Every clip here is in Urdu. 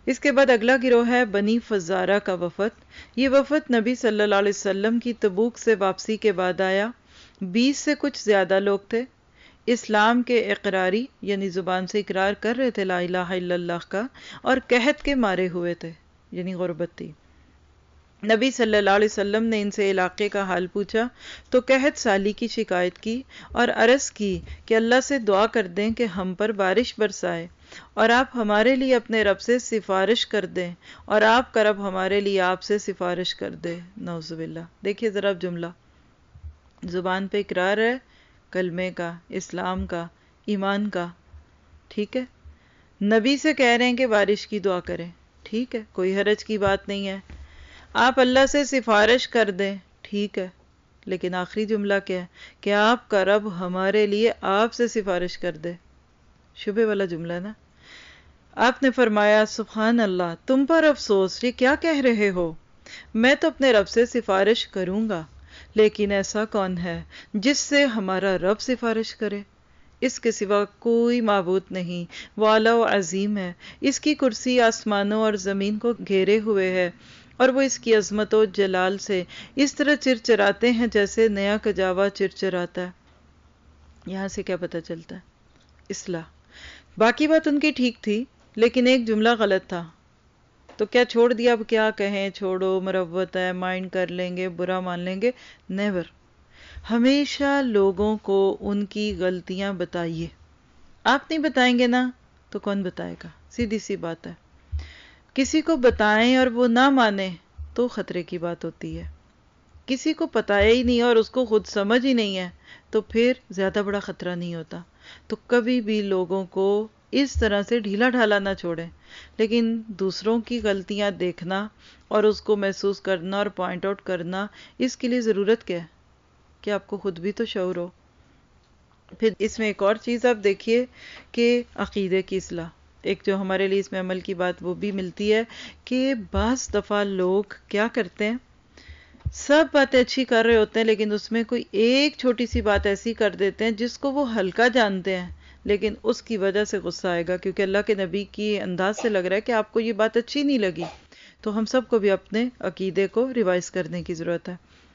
اس کے بعد اگلا گروہ ہے بنی فزارہ کا وفد۔ یہ وفد نبی صلی اللہ علیہ وسلم کی تبوک سے واپسی کے بعد آیا۔ 20 سے کچھ زیادہ لوگ تھے۔ اسلام کے اقراری یعنی زبان سے اقرار کر رہے تھے لا الہ الا اللہ کا، اور قحط کے مارے ہوئے تھے یعنی غربت تھی۔ نبی صلی اللہ علیہ وسلم نے ان سے علاقے کا حال پوچھا تو قحط سالی کی شکایت کی اور عرض کی کہ اللہ سے دعا کر دیں کہ ہم پر بارش برسائے، اور آپ ہمارے لیے اپنے رب سے سفارش کر دیں، اور آپ کا رب ہمارے لیے آپ سے سفارش کر دے۔ نعوذ باللہ۔ دیکھیے ذرا جملہ، زبان پہ اقرار ہے کلمے کا، اسلام کا، ایمان کا، ٹھیک ہے، نبی سے کہہ رہے ہیں کہ بارش کی دعا کریں، ٹھیک ہے، کوئی حرج کی بات نہیں ہے۔ آپ اللہ سے سفارش کر دیں، ٹھیک ہے، لیکن آخری جملہ کیا ہے کہ آپ کا رب ہمارے لیے آپ سے سفارش کر دے۔ شبہ والا جملہ ہے نا۔ آپ نے فرمایا سبحان اللہ، تم پر افسوس، یہ کیا کہہ رہے ہو؟ میں تو اپنے رب سے سفارش کروں گا، لیکن ایسا کون ہے جس سے ہمارا رب سفارش کرے؟ اس کے سوا کوئی معبود نہیں، وہ اعلیٰ و عظیم ہے، اس کی کرسی آسمانوں اور زمین کو گھیرے ہوئے ہے، اور وہ اس کی عظمت و جلال سے اس طرح چرچراتے ہیں جیسے نیا کجاوا چرچراتا ہے۔ یہاں سے کیا پتہ چلتا ہے؟ اصلاح۔ باقی بات ان کی ٹھیک تھی، لیکن ایک جملہ غلط تھا، تو کیا چھوڑ دیا؟ اب کیا کہیں، چھوڑو، مروت ہے، مائنڈ کر لیں گے، برا مان لیں گے، نیور۔ ہمیشہ لوگوں کو ان کی غلطیاں بتائیے۔ آپ نہیں بتائیں گے نا تو کون بتائے گا؟ سیدھی سی بات ہے۔ کسی کو بتائیں اور وہ نہ مانے تو خطرے کی بات ہوتی ہے۔ کسی کو پتایا ہی نہیں اور اس کو خود سمجھ ہی نہیں ہے تو پھر زیادہ بڑا خطرہ نہیں ہوتا۔ تو کبھی بھی لوگوں کو اس طرح سے ڈھیلا ڈھالا نہ چھوڑیں، لیکن دوسروں کی غلطیاں دیکھنا اور اس کو محسوس کرنا اور پوائنٹ آؤٹ کرنا، اس کے لیے ضرورت کیا ہے کہ آپ کو خود بھی تو شعور ہو۔ پھر اس میں ایک اور چیز آپ دیکھیے کہ عقیدے کی اصلاح، ایک جو ہمارے لیے اس میں عمل کی بات وہ بھی ملتی ہے کہ بعض دفعہ لوگ کیا کرتے ہیں، سب باتیں اچھی کر رہے ہوتے ہیں لیکن اس میں کوئی ایک چھوٹی سی بات ایسی کر دیتے ہیں جس کو وہ ہلکا جانتے ہیں، لیکن اس کی وجہ سے غصہ آئے گا، کیونکہ اللہ کے نبی کی انداز سے لگ رہا ہے کہ آپ کو یہ بات اچھی نہیں لگی۔ تو ہم سب کو بھی اپنے عقیدے کو ریوائز کرنے کی ضرورت ہے۔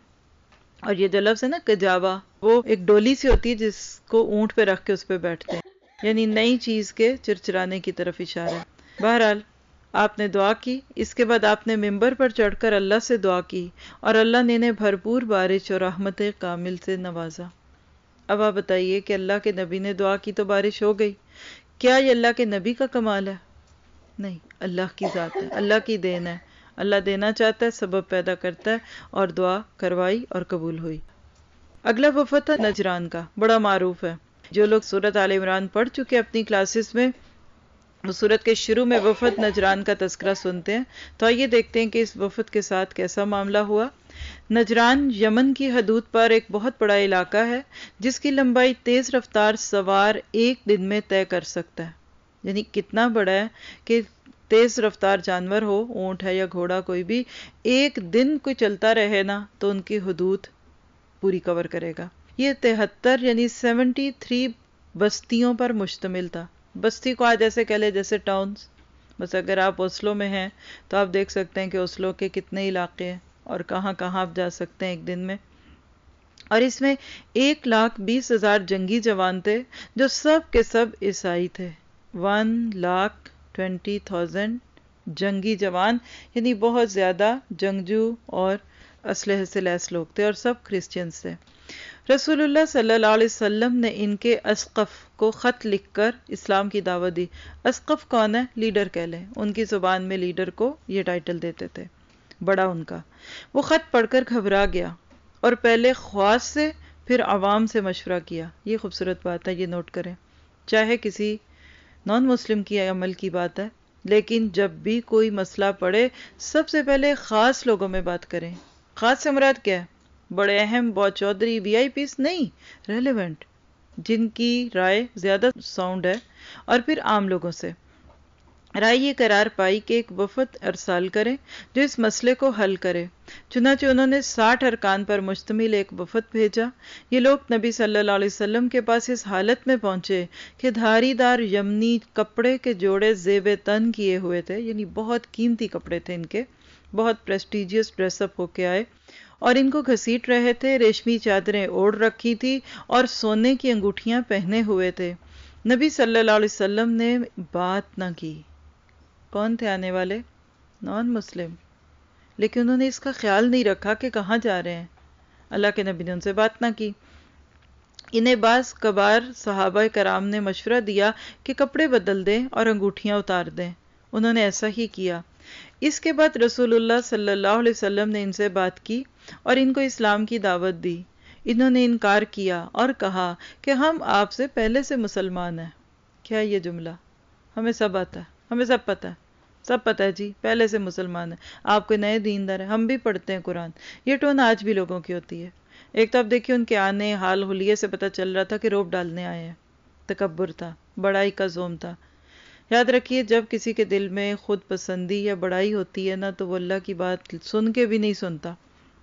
اور یہ جو لفظ ہے نا کجاوا، وہ ایک ڈولی سی ہوتی ہے جس کو اونٹ پہ رکھ کے اس پہ بیٹھتے ہیں، یعنی نئی چیز کے چرچرانے کی طرف اشارہ ہے۔ بہرحال آپ نے دعا کی، اس کے بعد آپ نے ممبر پر چڑھ کر اللہ سے دعا کی اور اللہ نے انہیں بھرپور بارش اور رحمت کامل سے نوازا۔ اب آپ بتائیے کہ اللہ کے نبی نے دعا کی تو بارش ہو گئی، کیا یہ اللہ کے نبی کا کمال ہے؟ نہیں، اللہ کی ذات ہے، اللہ کی دین ہے۔ اللہ دینا چاہتا ہے، سبب پیدا کرتا ہے، اور دعا کروائی اور قبول ہوئی۔ اگلا وفد تھا نجران کا، بڑا معروف ہے۔ جو لوگ سورۃ آل عمران پڑھ چکے اپنی کلاسز میں، وہ سورت کے شروع میں وفد نجران کا تذکرہ سنتے ہیں، تو آئیے دیکھتے ہیں کہ اس وفد کے ساتھ کیسا معاملہ ہوا۔ نجران یمن کی حدود پر ایک بہت بڑا علاقہ ہے جس کی لمبائی تیز رفتار سوار ایک دن میں طے کر سکتا ہے۔ یعنی کتنا بڑا ہے کہ تیز رفتار جانور ہو، اونٹ ہے یا گھوڑا کوئی بھی، ایک دن کوئی چلتا رہے نا تو ان کی حدود پوری کور کرے گا۔ یہ 73 یعنی 73 بستیوں پر مشتمل تھا۔ بستی کو آج ایسے کہہ لے جیسے ٹاؤنز، بس اگر آپ اوسلو میں ہیں تو آپ دیکھ سکتے ہیں کہ اوسلو کے کتنے علاقے ہیں اور کہاں کہاں آپ جا سکتے ہیں ایک دن میں۔ اور اس میں 1,20,000 جنگی جوان تھے جو سب کے سب عیسائی تھے۔ 1,20,000 جنگی جوان، یعنی بہت زیادہ جنگجو اور اسلحے سے لیس لوگ تھے، اور سب کرسچنز تھے۔ رسول اللہ صلی اللہ علیہ وسلم نے ان کے اسقف کو خط لکھ کر اسلام کی دعوت دی۔ اسقف کون ہے؟ لیڈر کہہ لیں، ان کی زبان میں لیڈر کو یہ ٹائٹل دیتے تھے، بڑا ان کا۔ وہ خط پڑھ کر گھبرا گیا اور پہلے خواص سے پھر عوام سے مشورہ کیا۔ یہ خوبصورت بات ہے، یہ نوٹ کریں، چاہے کسی نان مسلم کی عمل کی بات ہے، لیکن جب بھی کوئی مسئلہ پڑے سب سے پہلے خاص لوگوں میں بات کریں۔ خاص سے مراد کیا ہے؟ بڑے اہم بہت چودھری وی آئی پیس نہیں، ریلیونٹ، جن کی رائے زیادہ ساؤنڈ ہے، اور پھر عام لوگوں سے۔ رائے یہ قرار پائی کہ ایک وفد ارسال کریں جو اس مسئلے کو حل کرے۔ چنانچہ انہوں نے 60 ارکان پر مشتمل ایک وفد بھیجا۔ یہ لوگ نبی صلی اللہ علیہ وسلم کے پاس اس حالت میں پہنچے کہ دھاری دار یمنی کپڑے کے جوڑے زیب تن کیے ہوئے تھے، یعنی بہت قیمتی کپڑے تھے ان کے، بہت پریسٹیجیس ڈریس اپ ہو کے آئے، اور ان کو گھسیٹ رہے تھے، ریشمی چادریں اوڑھ رکھی تھی اور سونے کی انگوٹھیاں پہنے ہوئے تھے۔ نبی صلی اللہ علیہ وسلم نے بات نہ کی۔ کون تھے آنے والے؟ نان مسلم، لیکن انہوں نے اس کا خیال نہیں رکھا کہ کہاں جا رہے ہیں۔ اللہ کے نبی نے ان سے بات نہ کی۔ انہیں بعض کبار صحابہ کرام نے مشورہ دیا کہ کپڑے بدل دیں اور انگوٹھیاں اتار دیں۔ انہوں نے ایسا ہی کیا۔ اس کے بعد رسول اللہ صلی اللہ علیہ وسلم نے ان سے بات کی اور ان کو اسلام کی دعوت دی۔ انہوں نے انکار کیا اور کہا کہ ہم آپ سے پہلے سے مسلمان ہیں۔ کیا یہ جملہ؟ ہمیں سب آتا ہے، ہمیں سب پتہ ہے، سب پتہ ہے جی، پہلے سے مسلمان ہیں، آپ کوئی نئے دیندار ہیں، ہم بھی پڑھتے ہیں قرآن۔ یہ ٹون آج بھی لوگوں کی ہوتی ہے۔ ایک تو آپ دیکھیے ان کے آنے حال حلیے سے پتہ چل رہا تھا کہ روب ڈالنے آئے ہیں۔ تکبر تھا، بڑائی کا زوم تھا۔ یاد رکھیے جب کسی کے دل میں خود پسندی یا بڑائی ہوتی ہے نا تو وہ اللہ کی بات سن کے بھی نہیں سنتا۔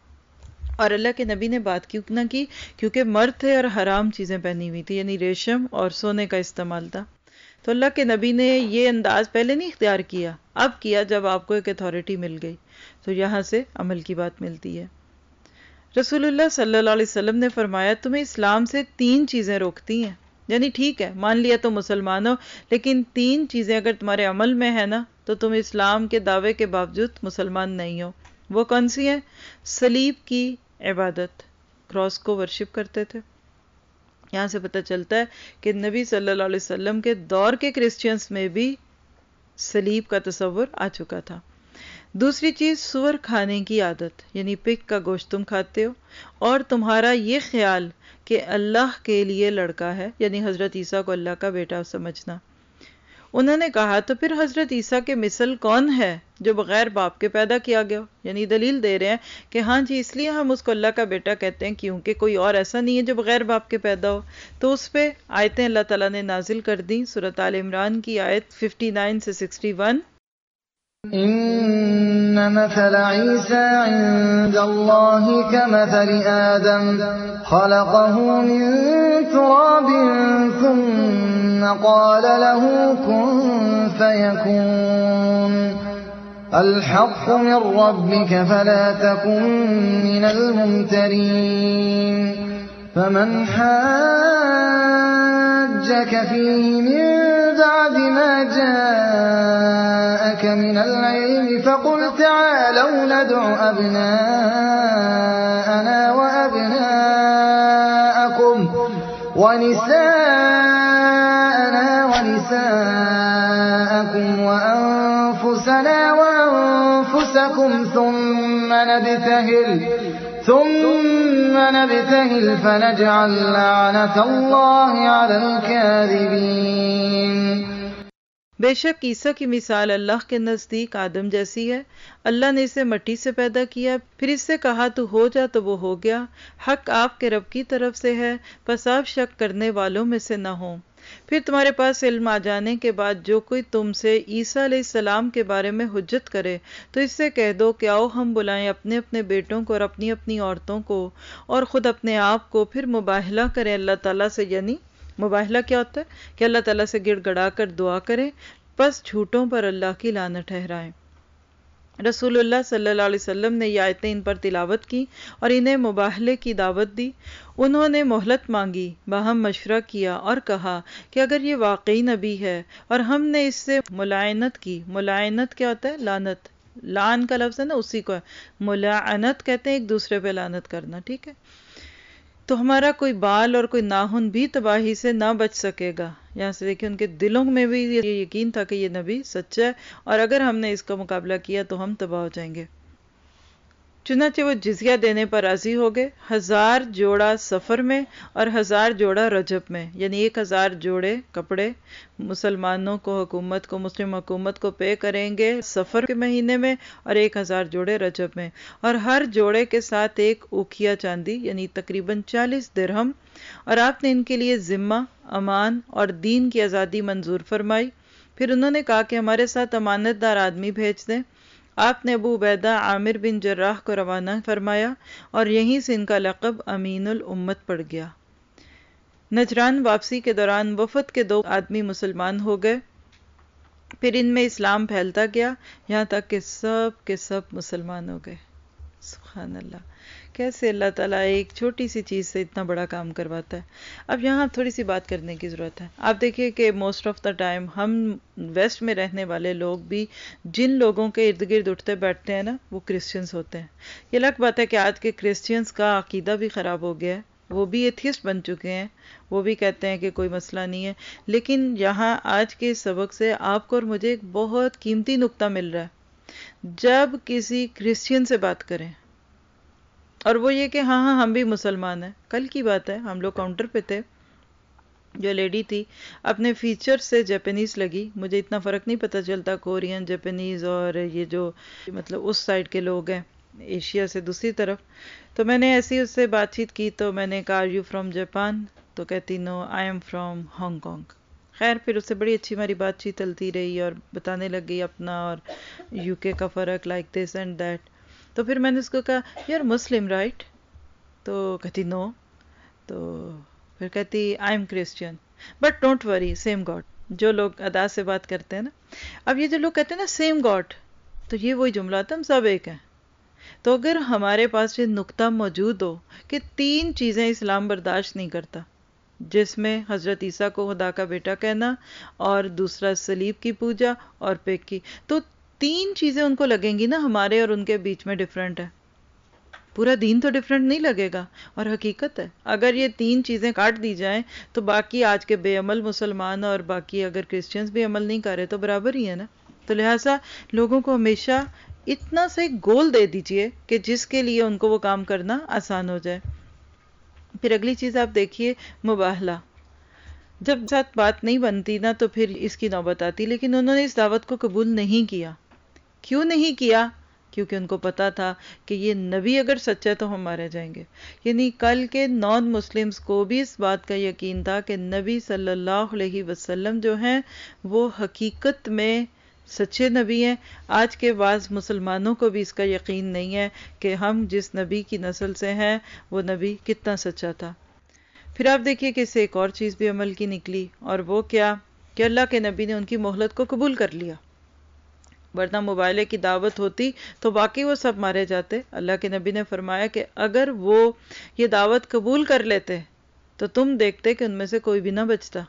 اور اللہ کے نبی نے بات کیوں نہ کی؟ کیونکہ مرد تھے اور حرام چیزیں پہنی ہوئی تھی، یعنی ریشم اور سونے کا استعمال تھا۔ تو اللہ کے نبی نے یہ انداز پہلے نہیں اختیار کیا، اب کیا جب آپ کو ایک اتھارٹی مل گئی، تو یہاں سے عمل کی بات ملتی ہے۔ رسول اللہ صلی اللہ علیہ وسلم نے فرمایا تمہیں اسلام سے 3 چیزیں روکتی ہیں، یعنی ٹھیک ہے مان لیا تو مسلمان ہو، لیکن 3 چیزیں اگر تمہارے عمل میں ہے نا تو تم اسلام کے دعوے کے باوجود مسلمان نہیں ہو۔ وہ کون سی ہیں؟ صلیب کی عبادت، کراس کو ورشپ کرتے تھے۔ یہاں سے پتہ چلتا ہے کہ نبی صلی اللہ علیہ وسلم کے دور کے کرسچنز میں بھی صلیب کا تصور آ چکا تھا۔ دوسری چیز سور کھانے کی عادت، یعنی پگ کا گوشت تم کھاتے ہو، اور تمہارا یہ خیال کہ اللہ کے لیے لڑکا ہے، یعنی حضرت عیسیٰ کو اللہ کا بیٹا سمجھنا۔ انہوں نے کہا تو پھر حضرت عیسیٰ کے مثل کون ہے جو بغیر باپ کے پیدا کیا گیا ہو؟ یعنی دلیل دے رہے ہیں کہ ہاں جی اس لیے ہم اس کو اللہ کا بیٹا کہتے ہیں کیونکہ کوئی اور ایسا نہیں ہے جو بغیر باپ کے پیدا ہو۔ تو اس پہ آیتیں اللہ تعالیٰ نے نازل کر دیں۔ سورۃ آل عمران کی آیت 59 سے 61۔ إن مثل عيسى عند الله كمثل آدم خلقه من تراب ثم قال له كن فيكون الحق من ربك فلا تكن من الممترين فمن حاجك فيه من بعد ما جاءك من العلم فقل تعالوا ندع أبناءنا وأبناءكم ونساءنا ونساءكم وأنفسنا وأنفسكم ثم نبتهل فنجعل لعنة الله على الكاذبين۔ بے شک عیسیٰ کی مثال اللہ کے نزدیک آدم جیسی ہے۔ اللہ نے اسے مٹی سے پیدا کیا، پھر اس سے کہا تو ہو جا تو وہ ہو گیا۔ حق آپ کے رب کی طرف سے ہے، پس آپ شک کرنے والوں میں سے نہ ہوں۔ پھر تمہارے پاس علم آ جانے کے بعد جو کوئی تم سے عیسیٰ علیہ السلام کے بارے میں حجت کرے تو اس سے کہہ دو کہ آؤ ہم بلائیں اپنے اپنے بیٹوں کو اور اپنی اپنی عورتوں کو اور خود اپنے آپ کو، پھر مباہلہ کریں اللہ تعالیٰ سے۔ یعنی مباہلہ کیا ہوتا ہے؟ کہ اللہ تعالیٰ سے گڑ گڑا کر دعا کریں، بس جھوٹوں پر اللہ کی لعنت ٹھہرائیں۔ رسول اللہ صلی اللہ علیہ وسلم نے یہ آیتیں ان پر تلاوت کی اور انہیں مباہلے کی دعوت دی۔ انہوں نے مہلت مانگی، باہم مشورہ کیا اور کہا کہ اگر یہ واقعی نبی ہے اور ہم نے اس سے ملاعنت کی، ملاعنت کیا ہوتا ہے؟ لعنت، لعن کا لفظ ہے نا اسی کو ہے، ملاعنت کہتے ہیں ایک دوسرے پہ لعنت کرنا، ٹھیک ہے؟ تو ہمارا کوئی بال اور کوئی ناخن بھی تباہی سے نہ بچ سکے گا۔ یہاں سے دیکھیں ان کے دلوں میں بھی یہ یقین تھا کہ یہ نبی سچا ہے اور اگر ہم نے اس کا مقابلہ کیا تو ہم تباہ ہو جائیں گے۔ چنانچہ وہ جزیہ دینے پر راضی ہو گئے، 1000 جوڑا سفر میں اور 1000 جوڑا رجب میں، یعنی 1000 جوڑے کپڑے مسلمانوں کو، حکومت کو، مسلم حکومت کو پے کریں گے سفر کے مہینے میں اور 1000 جوڑے رجب میں، اور ہر جوڑے کے ساتھ 1 اوکھیا چاندی یعنی تقریباً 40 درہم، اور آپ نے ان کے لیے ذمہ، امان اور دین کی آزادی منظور فرمائی۔ پھر انہوں نے کہا کہ ہمارے ساتھ امانت دار آدمی بھیج دیں۔ آپ نے ابو عبیدہ عامر بن جراح کو روانہ فرمایا اور یہیں سے ان کا لقب امین الامت پڑ گیا۔ نجران واپسی کے دوران وفد کے 2 آدمی مسلمان ہو گئے، پھر ان میں اسلام پھیلتا گیا یہاں تک کہ سب کے سب مسلمان ہو گئے۔ سبحان اللہ، کیسے اللہ تعالیٰ ایک چھوٹی سی چیز سے اتنا بڑا کام کرواتا ہے۔ اب یہاں تھوڑی سی بات کرنے کی ضرورت ہے۔ آپ دیکھیے کہ موسٹ آف دا ٹائم ہم ویسٹ میں رہنے والے لوگ بھی جن لوگوں کے ارد گرد اٹھتے بیٹھتے ہیں نا، وہ کرسچنز ہوتے ہیں۔ یہ الگ بات ہے کہ آج کے کرسچنز کا عقیدہ بھی خراب ہو گیا ہے، وہ بھی ایتھیسٹ بن چکے ہیں، وہ بھی کہتے ہیں کہ کوئی مسئلہ نہیں ہے۔ لیکن یہاں آج کے سبق سے آپ کو اور مجھے ایک بہت قیمتی نقطہ مل رہا ہے۔ جب کسی کرسچن سے بات کریں اور وہ یہ کہ ہاں ہم بھی مسلمان ہیں، کل کی بات ہے، ہم لوگ کاؤنٹر پہ تھے، جو لیڈی تھی اپنے فیچر سے جاپانیز لگی، مجھے اتنا فرق نہیں پتہ چلتا کورین، جاپانیز اور یہ جو مطلب اس سائڈ کے لوگ ہیں ایشیا سے دوسری طرف، تو میں نے ایسی اس سے بات چیت کی، تو میں نے کہا آر یو فرام جاپان؟ تو کہتی no I am from Hong Kong. خیر پھر اس سے بڑی اچھی ہماری بات چیت چلتی رہی اور بتانے لگ گئی اپنا اور یو کے کا فرق، لائک دس اینڈ دیٹ۔ تو پھر میں نے اس کو کہا یو آر مسلم رائٹ؟ تو کہتی نو۔ تو پھر کہتی I am Christian but don't worry same God. جو لوگ ادا سے بات کرتے ہیں نا، اب یہ جو لوگ کہتے ہیں نا سیم گاڈ، تو یہ وہی جملہ آتا ہے ہم سب ایک ہیں۔ تو اگر ہمارے پاس یہ نقطہ موجود ہو کہ 3 چیزیں اسلام برداشت نہیں کرتا، جس میں حضرت عیسیٰ کو خدا کا بیٹا کہنا، اور دوسرا صلیب کی پوجا اور پیک کی، تو 3 چیزیں ان کو لگیں گی نا ہمارے اور ان کے بیچ میں ڈیفرنٹ ہے، پورا دین تو ڈیفرنٹ نہیں لگے گا۔ اور حقیقت ہے اگر یہ 3 چیزیں کاٹ دی جائیں تو باقی آج کے بے عمل مسلمان اور باقی اگر کرسچنز بھی عمل نہیں کر رہے تو برابر ہی ہے نا۔ تو لہٰذا لوگوں کو ہمیشہ اتنا سے گول دے دیجئے کہ جس کے لیے ان کو وہ کام کرنا آسان ہو جائے۔ پھر اگلی چیز آپ دیکھیے مباہلہ، جب ساتھ بات نہیں بنتی نا تو پھر اس کی نوبت آتی، لیکن انہوں نے اس دعوت کو قبول نہیں کیا۔ کیوں نہیں کیا؟ کیونکہ ان کو پتا تھا کہ یہ نبی اگر سچا ہے تو ہم مارے جائیں گے۔ یعنی کل کے نان مسلمز کو بھی اس بات کا یقین تھا کہ نبی صلی اللہ علیہ وسلم جو ہیں وہ حقیقت میں سچے نبی ہیں۔ آج کے بعض مسلمانوں کو بھی اس کا یقین نہیں ہے کہ ہم جس نبی کی نسل سے ہیں وہ نبی کتنا سچا تھا۔ پھر آپ دیکھیے کہ اس سے ایک اور چیز بھی عمل کی نکلی، اور وہ کیا کہ اللہ کے نبی نے ان کی مہلت کو قبول کر لیا، ورنہ مباہلے کی دعوت ہوتی تو باقی وہ سب مارے جاتے۔ اللہ کے نبی نے فرمایا کہ اگر وہ یہ دعوت قبول کر لیتے تو تم دیکھتے کہ ان میں سے کوئی بھی نہ بچتا،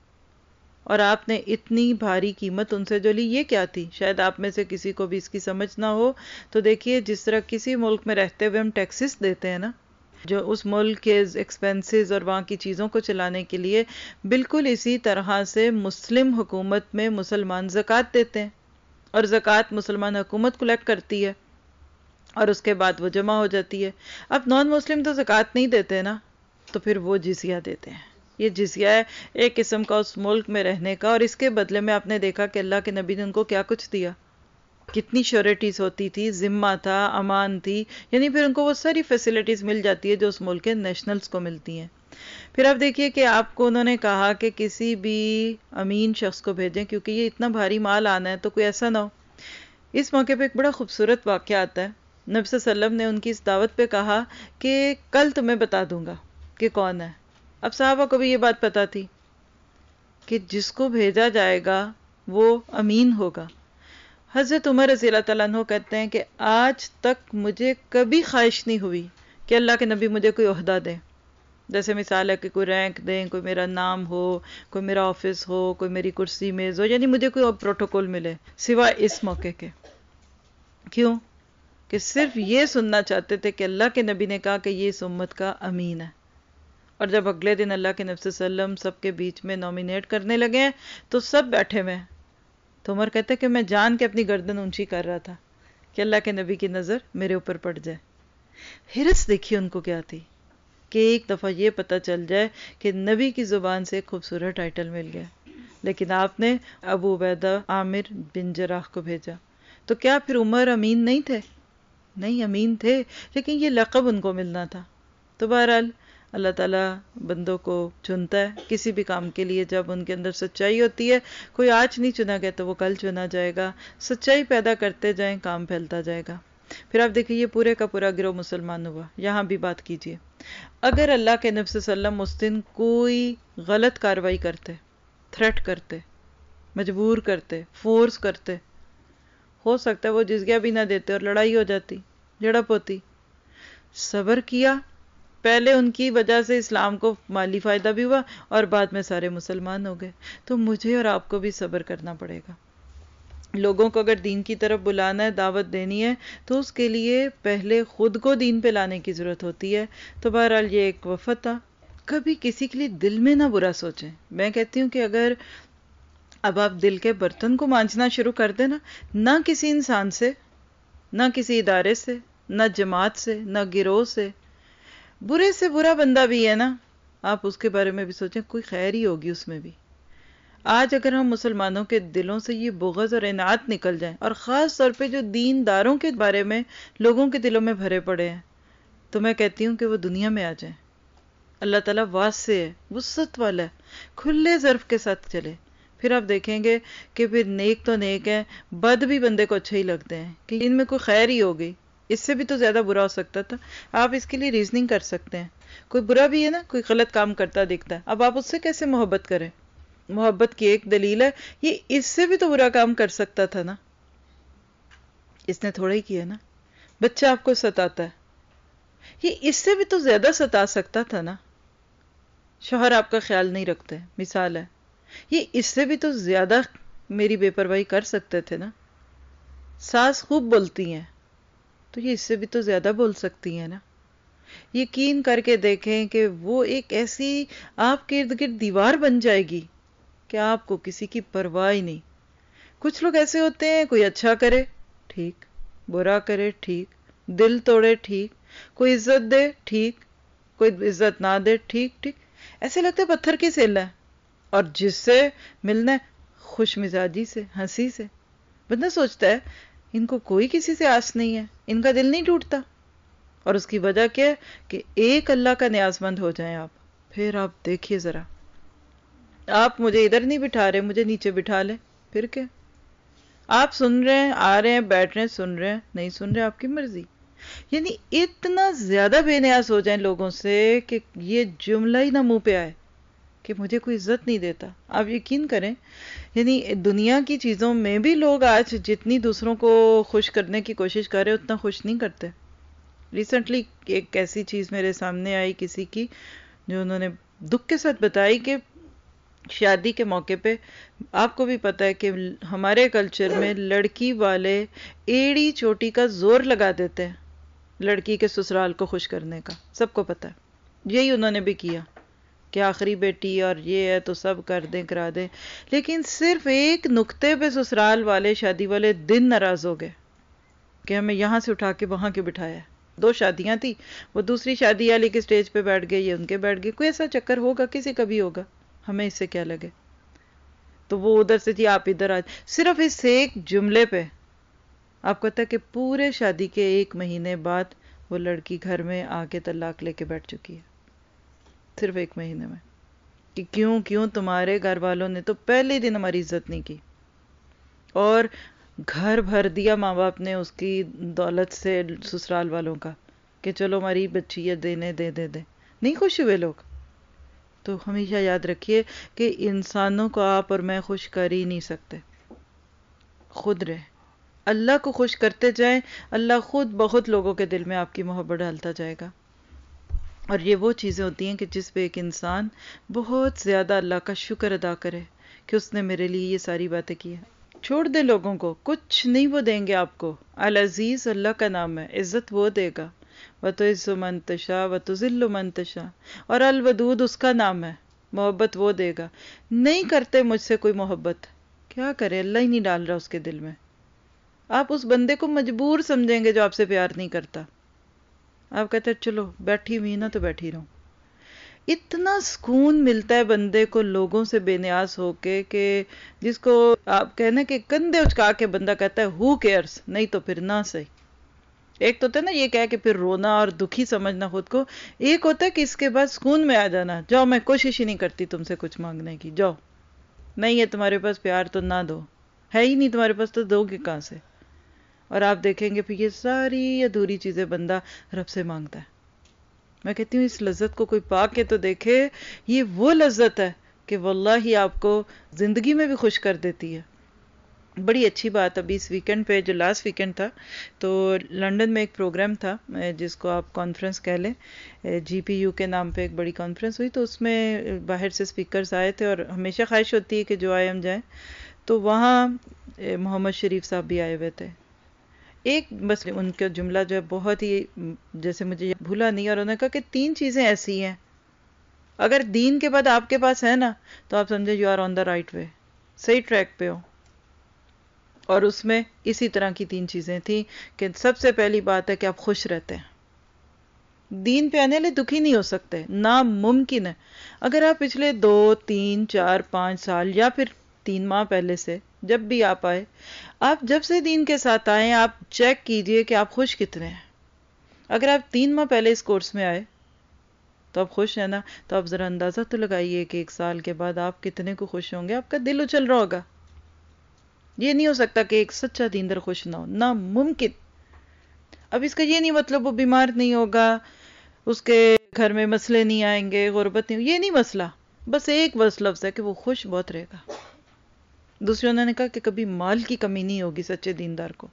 اور آپ نے اتنی بھاری قیمت ان سے جو لی، یہ کیا تھی؟ شاید آپ میں سے کسی کو بھی اس کی سمجھ نہ ہو۔ تو دیکھیے جس طرح کسی ملک میں رہتے ہوئے ہم ٹیکسز دیتے ہیں نا، جو اس ملک کے ایکسپینسز اور وہاں کی چیزوں کو چلانے کے لیے، بالکل اسی طرح سے مسلم حکومت میں مسلمان زکوٰۃ دیتے ہیں، اور زکوٰۃ مسلمان حکومت کلیکٹ کرتی ہے اور اس کے بعد وہ جمع ہو جاتی ہے۔ اب نان مسلم تو زکوٰۃ نہیں دیتے نا، تو پھر وہ جزیہ دیتے ہیں۔ یہ جزیہ ہے ایک قسم کا اس ملک میں رہنے کا، اور اس کے بدلے میں آپ نے دیکھا کہ اللہ کے نبی نے ان کو کیا کچھ دیا، کتنی شیورٹیز ہوتی تھی، ذمہ تھا، امان تھی، یعنی پھر ان کو وہ ساری فیسلٹیز مل جاتی ہے جو اس ملک کے نیشنلز کو ملتی ہیں۔ پھر آپ دیکھیے کہ آپ کو انہوں نے کہا کہ کسی بھی امین شخص کو بھیجیں، کیونکہ یہ اتنا بھاری مال آنا ہے تو کوئی ایسا نہ ہو۔ اس موقع پہ ایک بڑا خوبصورت واقعہ آتا ہے۔ نبی صلی اللہ علیہ وسلم نے ان کی اس دعوت پہ کہا کہ کل تمہیں بتا دوں گا کہ کون ہے۔ اب صحابہ کو بھی یہ بات پتا تھی کہ جس کو بھیجا جائے گا وہ امین ہوگا۔ حضرت عمر رضی اللہ تعالیٰ عنہ کہتے ہیں کہ آج تک مجھے کبھی خواہش نہیں ہوئی کہ اللہ کے نبی مجھے کوئی عہدہ دیں، جیسے مثال ہے کہ کوئی رینک دیں، کوئی میرا نام ہو، کوئی میرا آفس ہو، کوئی میری کرسی میز ہو، یعنی مجھے کوئی پروٹوکول ملے سوائے اس موقع کے۔ کیوں؟ کہ صرف یہ سننا چاہتے تھے کہ اللہ کے نبی نے کہا کہ یہ اس امت کا امین ہے۔ اور جب اگلے دن اللہ کے نبی صلی اللہ علیہ وسلم سب کے بیچ میں نومینیٹ کرنے لگے ہیں تو سب بیٹھے ہوئے ہیں، تو عمر کہتے کہ میں جان کے اپنی گردن اونچی کر رہا تھا کہ اللہ کے نبی کی نظر میرے اوپر پڑ جائے۔ حرص دیکھیے ان کو کیا تھی کہ ایک دفعہ یہ پتہ چل جائے کہ نبی کی زبان سے ایک خوبصورت ٹائٹل مل گیا، لیکن آپ نے ابو عبیدہ عامر بن جراح کو بھیجا۔ تو کیا پھر عمر امین نہیں تھے؟ نہیں، امین تھے، لیکن یہ لقب ان کو ملنا تھا۔ تو بہرحال اللہ تعالیٰ بندوں کو چنتا ہے کسی بھی کام کے لیے جب ان کے اندر سچائی ہوتی ہے. کوئی آج نہیں چنا گیا تو وہ کل چنا جائے گا. سچائی پیدا کرتے جائیں کام پھیلتا جائے گا. پھر آپ دیکھیں یہ پورے کا پورا گروہ مسلمان ہوا. یہاں بھی بات کیجئے اگر اللہ کے نبی صلی اللہ علیہ وسلم اس دن کوئی غلط کاروائی کرتے، تھریٹ کرتے، مجبور کرتے، فورس کرتے، ہو سکتا ہے وہ جزیہ بھی نہ دیتے اور لڑائی ہو جاتی، جھڑپ ہوتی. صبر کیا، پہلے ان کی وجہ سے اسلام کو مالی فائدہ بھی ہوا اور بعد میں سارے مسلمان ہو گئے. تو مجھے اور آپ کو بھی صبر کرنا پڑے گا. لوگوں کو اگر دین کی طرف بلانا ہے، دعوت دینی ہے، تو اس کے لیے پہلے خود کو دین پہ لانے کی ضرورت ہوتی ہے. تو بہرحال یہ ایک وفد تھا. کبھی کسی کے لیے دل میں نہ برا سوچیں. میں کہتی ہوں کہ اگر اب آپ دل کے برتن کو مانجنا شروع کر دیں نا، نہ کسی انسان سے، نہ کسی ادارے سے، نہ جماعت سے، نہ گروہ سے برا بندہ بھی ہے نا، آپ اس کے بارے میں بھی سوچیں، کوئی خیر ہی ہوگی اس میں بھی. آج اگر ہم مسلمانوں کے دلوں سے یہ بغض اور انات نکل جائیں، اور خاص طور پہ جو دین داروں کے بارے میں لوگوں کے دلوں میں بھرے پڑے ہیں، تو میں کہتی ہوں کہ وہ دنیا میں آ جائیں. اللہ تعالیٰ واسع ہے، وسعت والا ہے، کھلے ظرف کے ساتھ چلے. پھر آپ دیکھیں گے کہ پھر نیک تو نیک ہیں، بد بھی بندے کو اچھے ہی لگتے ہیں کہ ان میں کوئی خیر ہی ہو گئی، اس سے بھی تو زیادہ برا ہو سکتا تھا. آپ اس کے لیے ریزننگ کر سکتے ہیں. کوئی برا بھی ہے نا، کوئی غلط کام کرتا دکھتا ہے، اب آپ اس سے کیسے محبت کریں؟ محبت کی ایک دلیل ہے، یہ اس سے بھی تو برا کام کر سکتا تھا نا، اس نے تھوڑا ہی کیا نا. بچہ آپ کو ستاتا ہے، یہ اس سے بھی تو زیادہ ستا سکتا تھا نا. شوہر آپ کا خیال نہیں رکھتے، مثال ہے، یہ اس سے بھی تو زیادہ میری بے پرواہی کر سکتے تھے نا. ساس خوب بولتی ہیں تو یہ اس سے بھی تو زیادہ بول سکتی ہیں نا. یقین کر کے دیکھیں کہ وہ ایک ایسی آپ کے ارد گرد دیوار بن جائے گی کہ آپ کو کسی کی پرواہ ہی نہیں. کچھ لوگ ایسے ہوتے ہیں، کوئی اچھا کرے ٹھیک، برا کرے ٹھیک، دل توڑے ٹھیک، کوئی عزت دے ٹھیک، کوئی عزت نہ دے ٹھیک ٹھیک، ایسے لگتا ہے پتھر کی سیل ہے. اور جس سے ملنا ہے خوش مزاجی سے، ہنسی سے، بندہ سوچتا ہے ان کو کوئی کسی سے آس نہیں ہے، ان کا دل نہیں ٹوٹتا. اور اس کی وجہ کیا ہے کہ ایک اللہ کا نیاز مند ہو جائیں آپ. پھر آپ دیکھیے ذرا، آپ مجھے ادھر نہیں بٹھا رہے، مجھے نیچے بٹھا لیں، پھر کیا؟ آپ سن رہے ہیں، آ رہے ہیں، بیٹھ رہے ہیں، سن رہے ہیں، نہیں سن رہے، آپ کی مرضی. یعنی اتنا زیادہ بے نیاز ہو جائیں لوگوں سے کہ یہ جملہ ہی نہ منہ پہ آئے کہ مجھے کوئی عزت نہیں دیتا. آپ یقین کریں، یعنی دنیا کی چیزوں میں بھی لوگ آج جتنی دوسروں کو خوش کرنے کی کوشش کر رہے اتنا خوش نہیں کرتے. ریسنٹلی ایک ایسی چیز میرے سامنے آئی کسی کی، جو انہوں نے دکھ کے ساتھ بتائی کہ شادی کے موقع پہ، آپ کو بھی پتا ہے کہ ہمارے کلچر میں لڑکی والے ایڑی چوٹی کا زور لگا دیتے ہیں لڑکی کے سسرال کو خوش کرنے کا. سب کو پتا ہے، یہی انہوں نے بھی کیا کہ آخری بیٹی اور یہ ہے تو سب کر دیں، کرا دیں. لیکن صرف ایک نقطے پہ سسرال والے شادی والے دن ناراض ہو گئے کہ ہمیں یہاں سے اٹھا کے وہاں کے بٹھایا ہے. 2 شادیاں تھی، وہ دوسری شادی والی کے سٹیج پہ بیٹھ گئے، یہ ان کے بیٹھ گئے. کوئی ایسا چکر ہوگا، کسی کا بھی ہوگا، ہمیں اس سے کیا لگے. تو وہ ادھر سے تھی، آپ ادھر آج. صرف اس ایک جملے پہ آپ کو پتا ہے کہ پورے شادی کے 1 مہینے بعد وہ لڑکی گھر میں آ کے طلاق لے کے بیٹھ چکی ہے. صرف 1 مہینے میں. کہ کیوں تمہارے گھر والوں نے تو پہلے دن ہماری عزت نہیں کی، اور گھر بھر دیا ماں باپ نے اس کی دولت سے سسرال والوں کا کہ چلو ہماری بچی ہے، دینے دے. نہیں خوش ہوئے لوگ. تو ہمیشہ یاد رکھیے کہ انسانوں کو آپ اور میں خوش کر ہی نہیں سکتے. خود رہے، اللہ کو خوش کرتے جائیں، اللہ خود بہت لوگوں کے دل میں آپ کی محبت ڈالتا جائے گا. اور یہ وہ چیزیں ہوتی ہیں کہ جس پہ ایک انسان بہت زیادہ اللہ کا شکر ادا کرے کہ اس نے میرے لیے یہ ساری باتیں کی ہیں. چھوڑ دے لوگوں کو، کچھ نہیں وہ دیں گے آپ کو. العزیز اللہ کا نام ہے، عزت وہ دے گا. وَتُعِزُّ مَن تَشَاءُ وَتُذِلُّ مَن تَشَاءُ. اور الودود اس کا نام ہے، محبت وہ دے گا. نہیں کرتے مجھ سے کوئی محبت، کیا کرے، اللہ ہی نہیں ڈال رہا اس کے دل میں. آپ اس بندے کو مجبور سمجھیں گے جو آپ سے پیار نہیں کرتا. آپ کہتے ہیں چلو بیٹھی ہوئی نا تو بیٹھی رہوں. اتنا سکون ملتا ہے بندے کو لوگوں سے بے نیاز ہو کے کہ جس کو آپ کہنا کہ کندھے اچکا کے بندہ کہتا ہے ہو کیئرس، نہیں تو پھر نہ صحیح. ایک تو ہوتا ہے نا یہ کہہ کہ پھر رونا اور دکھی سمجھنا خود کو، ایک ہوتا ہے کہ اس کے بعد سکون میں آ جانا، جاؤ میں کوشش ہی نہیں کرتی تم سے کچھ مانگنے کی، جاؤ، نہیں ہے تمہارے پاس پیار تو نہ دو، ہے ہی نہیں تمہارے پاس تو دو گے کہاں سے؟ اور آپ دیکھیں گے پھر یہ ساری ادھوری چیزیں بندہ رب سے مانگتا ہے۔ میں کہتی ہوں اس لذت کو کوئی پا کے تو دیکھے، یہ وہ لذت ہے کہ واللہ آپ کو زندگی میں بھی خوش کر دیتی ہے۔ بڑی اچھی بات، ابھی اس ویکنڈ پہ جو لاسٹ ویکنڈ تھا تو لنڈن میں ایک پروگرام تھا جس کو آپ کانفرنس کہہ لیں، جی پی یو کے نام پہ ایک بڑی کانفرنس ہوئی، تو اس میں باہر سے سپیکرز آئے تھے اور ہمیشہ خواہش ہوتی ہے کہ جو آئے ہم جائیں، تو وہاں محمد شریف صاحب بھی آئے ہوئے تھے۔ ایک بس ان کا جملہ جو ہے بہت ہی جیسے مجھے بھولا نہیں، اور انہوں نے کہا کہ 3 چیزیں ایسی ہیں اگر دین کے بعد آپ کے پاس ہے نا تو آپ سمجھے you are on the right way, صحیح ٹریک پہ ہو۔ اور اس میں اسی طرح کی 3 چیزیں تھیں کہ سب سے پہلی بات ہے کہ آپ خوش رہتے ہیں، دین پہ آنے لئے دکھی نہیں ہو سکتے، ناممکن ہے۔ اگر آپ پچھلے 2 3 4 5 سال یا پھر 3 ماہ پہلے سے جب بھی آپ آئے، آپ جب سے دین کے ساتھ آئے آپ چیک کیجئے کہ آپ خوش کتنے ہیں۔ اگر آپ 3 ماہ پہلے اس کورس میں آئے تو آپ خوش ہیں نا، تو آپ ذرا اندازہ تو لگائیے کہ 1 سال کے بعد آپ کتنے کو خوش ہوں گے، آپ کا دل اچل رہا ہوگا۔ یہ نہیں ہو سکتا کہ ایک سچا دیندار خوش نہ ہو، ناممکن۔ اب اس کا یہ نہیں مطلب وہ بیمار نہیں ہوگا، اس کے گھر میں مسئلے نہیں آئیں گے، غربت نہیں، یہ نہیں مسئلہ، بس ایک بس لفظ ہے کہ وہ خوش بہت رہے گا۔ دوسرے انہوں نے کہا کہ کبھی مال کی کمی نہیں ہوگی سچے دیندار کو،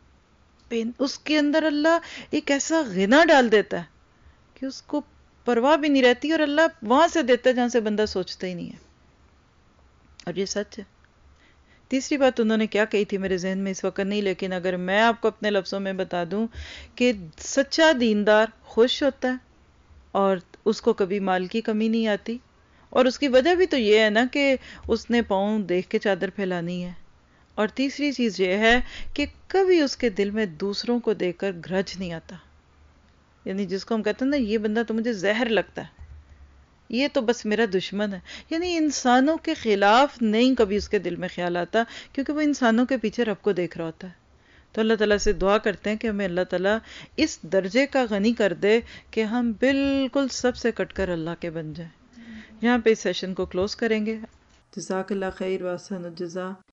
اس کے اندر اللہ ایک ایسا غنا ڈال دیتا ہے کہ اس کو پرواہ بھی نہیں رہتی، اور اللہ وہاں سے دیتا ہے جہاں سے بندہ سوچتا ہی نہیں ہے، اور یہ سچ ہے۔ تیسری بات انہوں نے کیا کہی تھی میرے ذہن میں اس وقت نہیں، لیکن اگر میں آپ کو اپنے لفظوں میں بتا دوں کہ سچا دیندار خوش ہوتا ہے اور اس کو کبھی مال کی کمی نہیں آتی، اور اس کی وجہ بھی تو یہ ہے نا کہ اس نے پاؤں دیکھ کے چادر پھیلانی ہے، اور تیسری چیز یہ ہے کہ کبھی اس کے دل میں دوسروں کو دیکھ کر گرج نہیں آتا، یعنی جس کو ہم کہتے ہیں نا یہ بندہ تو مجھے زہر لگتا ہے، یہ تو بس میرا دشمن ہے، یعنی انسانوں کے خلاف نہیں کبھی اس کے دل میں خیال آتا، کیونکہ وہ انسانوں کے پیچھے رب کو دیکھ رہا ہوتا ہے۔ تو اللہ تعالیٰ سے دعا کرتے ہیں کہ ہمیں اللہ تعالیٰ اس درجے کا غنی کر دے کہ ہم بالکل سب سے کٹ کر اللہ کے بن جائیں۔ یہاں پہ اس سیشن کو کلوز کریں گے۔ جزاک اللہ خیر و احسن الجزا۔